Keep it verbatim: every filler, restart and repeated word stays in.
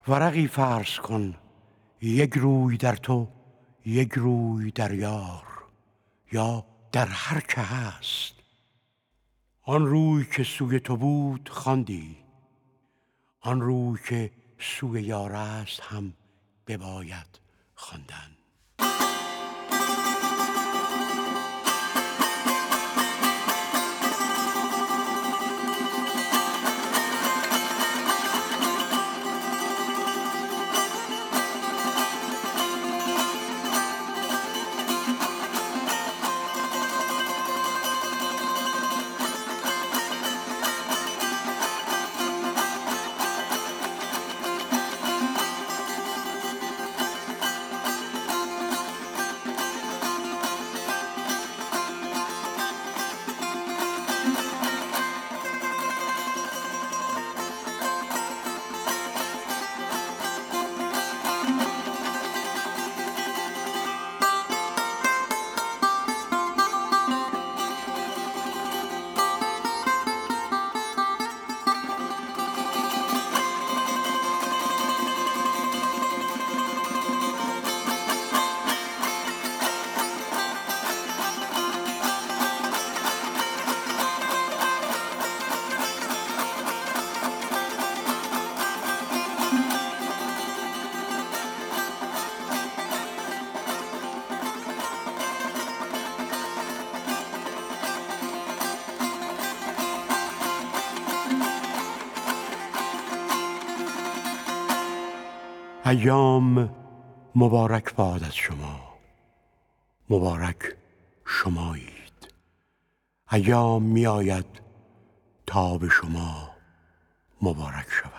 ورقی فرض کن، یک روی در تو، یک روی در یار، یا در هر که هست. آن روی که سوی تو بود خواندی، آن روی که سوی یار است هم بباید خواندن. ایام مبارک باد از شما، مبارک شمایید. ایام می آید تا به شما مبارک شود.